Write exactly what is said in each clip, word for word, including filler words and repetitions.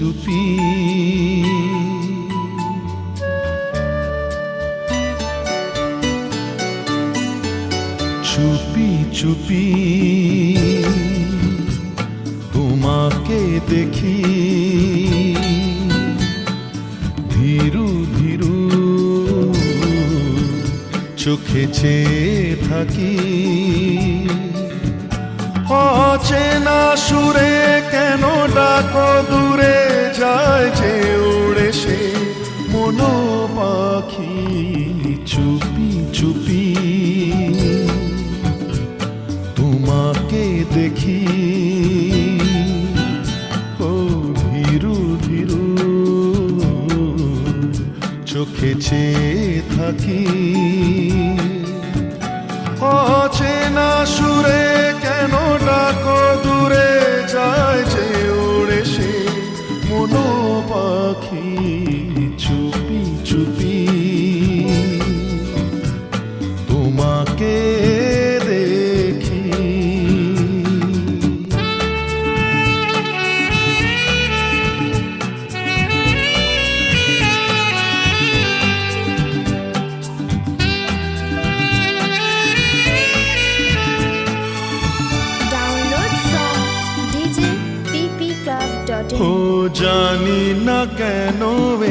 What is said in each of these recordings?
চুপি চুপি চুপি তোমাকে দেখি ধীরু ধীরু চোখে চেয়ে থাকি অচেনা সুরে কেন ডাকো দূরে যায় যে উড়ে সে মনো পাখি চুপি চুপি তোমাকে দেখি ও ধীরু ধীরু চোখে চেয়ে থাকি অচেনা সুরে কেন ডাকো দূরে যায় যে উড়ে সে মনো পাখি চুপি চুপি তোমাকে দেখি ও জানি না কেন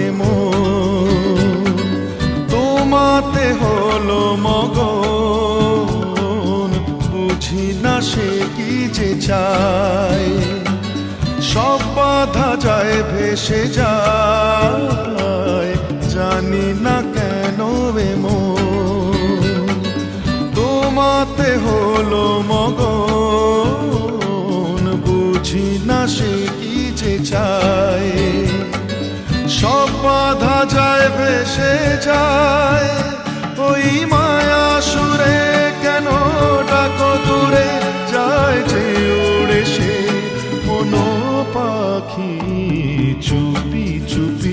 এমন তোমাতে হলো মগন বুঝি না সে কি যে চায় সব বাধা যায় ভেসে যায় জানি না কেন এমন তোমাতে হলো মগন বুঝি না সে যে চায় সব বাধা যায় ভেসে যায় ওই মায়া সুরে কেন ডাকো দূরে যায় যে উড়ে সে মনো পাখি চুপি চুপি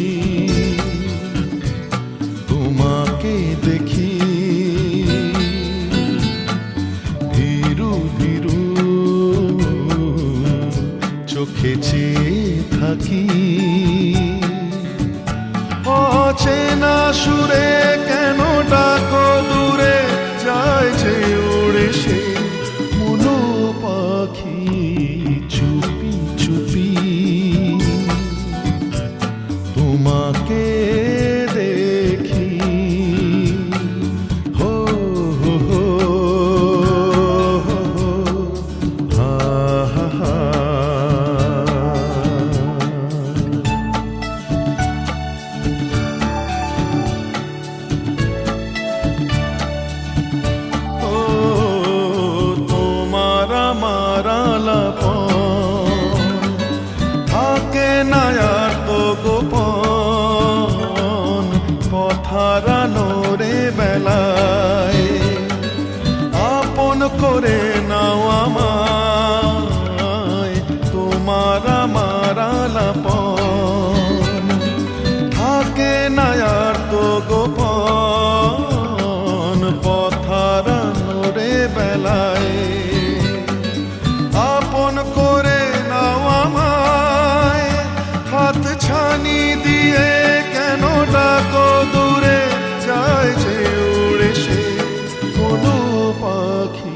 তোমাকে দেখি ধীরু ধীরু চোখে চেয়ে থাকি অচেনা সুরে কেন ডাকো দূরে যায় যে উড়ে সে মনো পাখি চুপি চুপি তোমাকে দেখি হো হো হো হা হা হা থাকে না আর তো গোপন পথারানোরে বেলায় আপন করে নাও আমায় তোমার আমার আলাপন থাকে না আর তো গোপন পথারানোরে বেলায় আপন করে নাও আমায় হাত ছানি দিয়ে কেন ডাকো দূরে যায় যে উড়ে সে কোনো পাখি